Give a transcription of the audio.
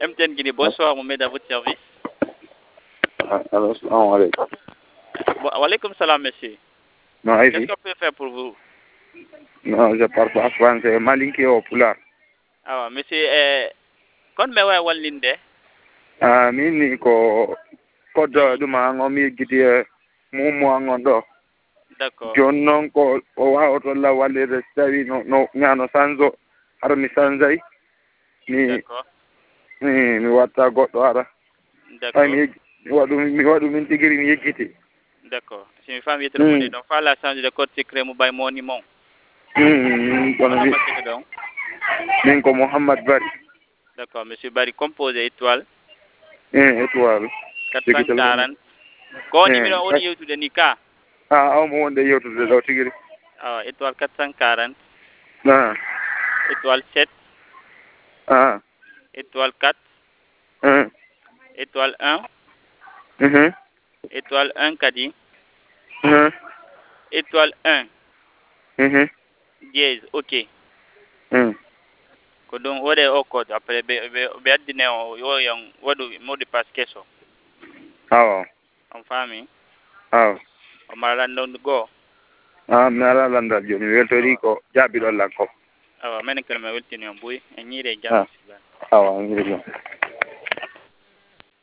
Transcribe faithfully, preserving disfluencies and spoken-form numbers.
M T N Guinée, bonsoir, Mohamed, à votre service. Alors, salam alaikum. Bon, alaykoum salam, monsieur. Non, Qu'est-ce Ivy. qu'on peut faire pour vous? Non, je parle pas français. Malinké au Pulaar. Ah, monsieur, euh, kon me wa wallinde? Ah, mini ko kodo duma ngomi gidi mu mo ngondo. D'accord. Jon non ko o wa oto la walire stawi no no nyano sanzo har mi sanzai mi D'accord. mi mi watta goddo ara. Ay D'accord. mi mi wadu mi wadu min tigiri mi yegiti. D'accord. Si une femme est Hmm. donc fa la change de code secret mo bay moni mon. Hmm, kono Comment bi passez donc? min ko Muhammad Bari. D'accord, monsieur Bari composé étoile Eh, étoile. quatre Jigi cent téléphone. quarante. Ko Eh, numéro on yow de nika. ah, aw mo wonde yewtude do tigiri. Ah, étoile quatre cent quarante, Ah, étoile sept, ah, étoile quatre, ah, étoile un, mhm, étoile un kadi, mhm, étoile un, mhm, dièse, OK. mhm. Ko don wode o code après be be be addine o yo yang wadu mot de passe kesso. Awo, On fami. awo. O maran don go. Ah, mi ala landal joni weltori ko jaabiɗo lakko. Awa men kelma weltini on boy e nyire jam Ah, siba. awa, ngiri